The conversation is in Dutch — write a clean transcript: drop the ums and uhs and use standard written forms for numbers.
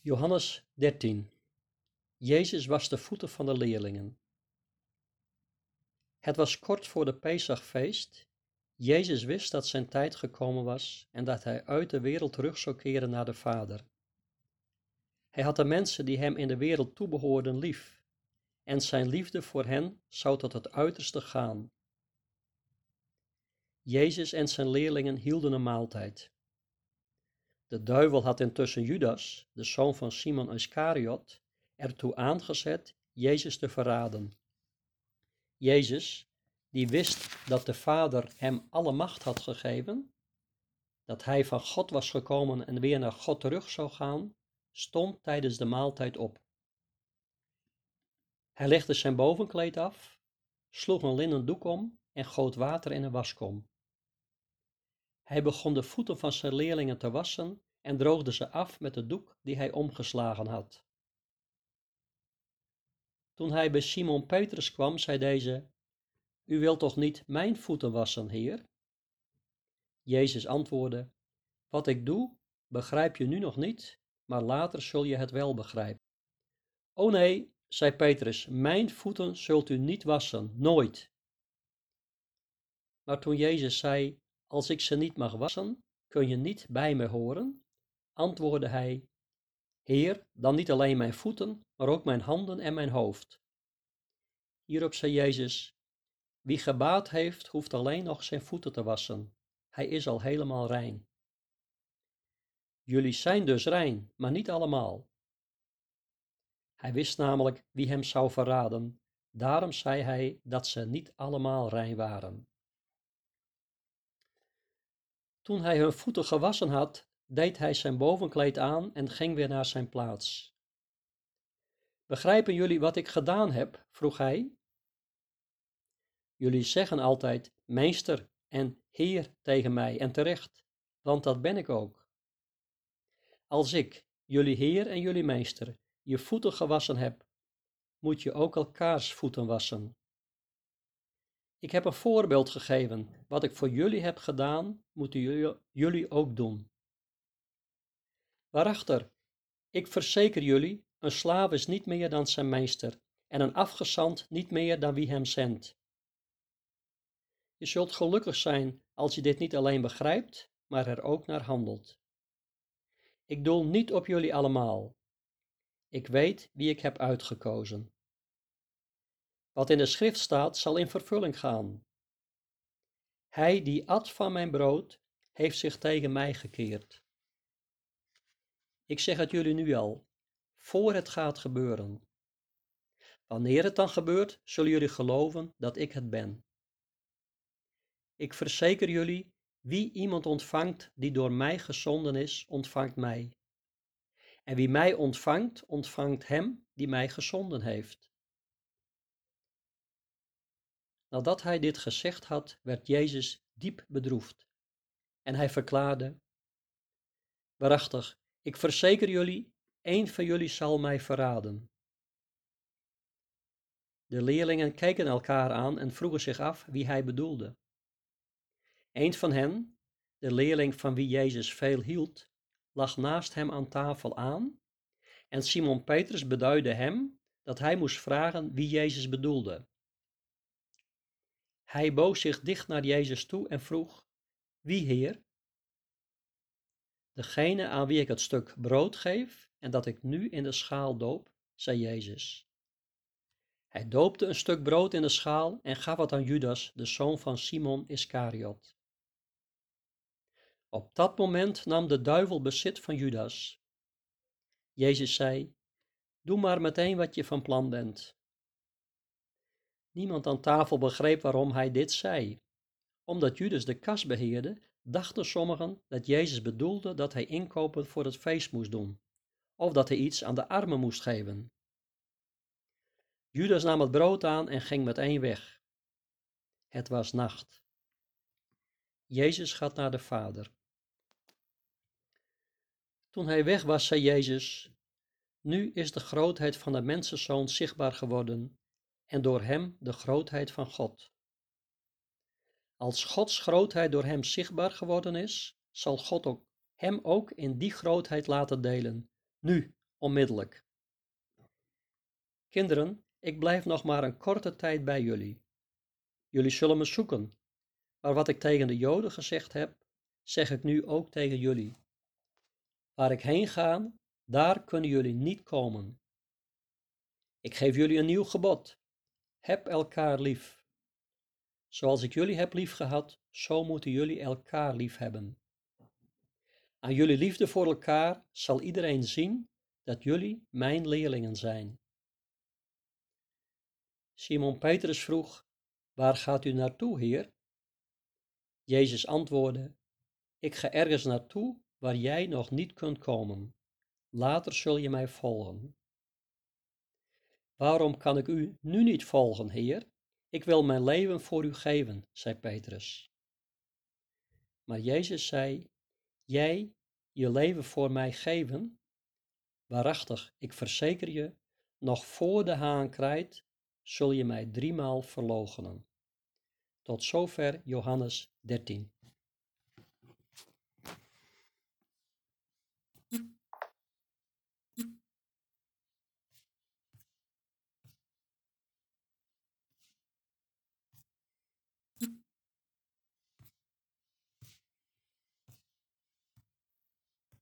Johannes 13. Jezus wast de voeten van de leerlingen. Het was kort voor de Pesachfeest. Jezus wist dat zijn tijd gekomen was en dat hij uit de wereld terug zou keren naar de Vader. Hij had de mensen die hem in de wereld toebehoorden lief, en zijn liefde voor hen zou tot het uiterste gaan. Jezus en zijn leerlingen hielden een maaltijd. De duivel had intussen Judas, de zoon van Simon Iskariot, ertoe aangezet Jezus te verraden. Jezus, die wist dat de Vader hem alle macht had gegeven, dat hij van God was gekomen en weer naar God terug zou gaan, stond tijdens de maaltijd op. Hij legde zijn bovenkleed af, sloeg een linnen doek om en goot water in een waskom. Hij begon de voeten van zijn leerlingen te wassen en droogde ze af met de doek die hij omgeslagen had. Toen hij bij Simon Petrus kwam, zei deze: U wilt toch niet mijn voeten wassen, Heer? Jezus antwoordde: Wat ik doe, begrijp je nu nog niet, maar later zul je het wel begrijpen. O nee, zei Petrus, mijn voeten zult u niet wassen, nooit. Maar toen Jezus zei: Als ik ze niet mag wassen, kun je niet bij me horen, antwoordde hij: Heer, dan niet alleen mijn voeten, maar ook mijn handen en mijn hoofd. Hierop zei Jezus: Wie gebaat heeft, hoeft alleen nog zijn voeten te wassen. Hij is al helemaal rein. Jullie zijn dus rein, maar niet allemaal. Hij wist namelijk wie hem zou verraden. Daarom zei hij dat ze niet allemaal rein waren. Toen hij hun voeten gewassen had, deed hij zijn bovenkleed aan en ging weer naar zijn plaats. Begrijpen jullie wat ik gedaan heb? Vroeg hij. Jullie zeggen altijd meester en heer tegen mij en terecht, want dat ben ik ook. Als ik, jullie heer en jullie meester, je voeten gewassen heb, moet je ook elkaars voeten wassen. Ik heb een voorbeeld gegeven. Wat ik voor jullie heb gedaan, moeten jullie ook doen. Waarachter, ik verzeker jullie, een slaaf is niet meer dan zijn meester en een afgezant niet meer dan wie hem zendt. Je zult gelukkig zijn als je dit niet alleen begrijpt, maar er ook naar handelt. Ik doel niet op jullie allemaal. Ik weet wie ik heb uitgekozen. Wat in de schrift staat, zal in vervulling gaan. Hij die at van mijn brood, heeft zich tegen mij gekeerd. Ik zeg het jullie nu al, voor het gaat gebeuren. Wanneer het dan gebeurt, zullen jullie geloven dat ik het ben. Ik verzeker jullie, wie iemand ontvangt die door mij gezonden is, ontvangt mij. En wie mij ontvangt, ontvangt hem die mij gezonden heeft. Nadat hij dit gezegd had, werd Jezus diep bedroefd. En hij verklaarde: Waarachtig, ik verzeker jullie, één van jullie zal mij verraden. De leerlingen keken elkaar aan en vroegen zich af wie hij bedoelde. Een van hen, de leerling van wie Jezus veel hield, lag naast hem aan tafel aan en Simon Petrus beduidde hem dat hij moest vragen wie Jezus bedoelde. Hij boog zich dicht naar Jezus toe en vroeg: Wie, Heer? Degene aan wie ik het stuk brood geef en dat ik nu in de schaal doop, zei Jezus. Hij doopte een stuk brood in de schaal en gaf het aan Judas, de zoon van Simon Iskariot. Op dat moment nam de duivel bezit van Judas. Jezus zei: Doe maar meteen wat je van plan bent. Niemand aan tafel begreep waarom hij dit zei. Omdat Judas de kas beheerde, dachten sommigen dat Jezus bedoelde dat hij inkopen voor het feest moest doen, of dat hij iets aan de armen moest geven. Judas nam het brood aan en ging meteen weg. Het was nacht. Jezus gaat naar de Vader. Toen hij weg was, zei Jezus: Nu is de grootheid van de mensenzoon zichtbaar geworden en door hem de grootheid van God. Als Gods grootheid door hem zichtbaar geworden is, zal God hem ook in die grootheid laten delen, nu, onmiddellijk. Kinderen, ik blijf nog maar een korte tijd bij jullie. Jullie zullen me zoeken, maar wat ik tegen de Joden gezegd heb, zeg ik nu ook tegen jullie. Waar ik heen ga, daar kunnen jullie niet komen. Ik geef jullie een nieuw gebod. Heb elkaar lief. Zoals ik jullie heb liefgehad, zo moeten jullie elkaar lief hebben. Aan jullie liefde voor elkaar zal iedereen zien dat jullie mijn leerlingen zijn. Simon Petrus vroeg, waar gaat u naartoe, Heer? Jezus antwoordde, ik ga ergens naartoe waar jij nog niet kunt komen. Later zul je mij volgen. Waarom kan ik u nu niet volgen, Heer? Ik wil mijn leven voor u geven, zei Petrus. Maar Jezus zei, jij je leven voor mij geven? Waarachtig, ik verzeker je, nog voor de haan krijt, zul je mij 3 maal verloochenen. Tot zover Johannes 13.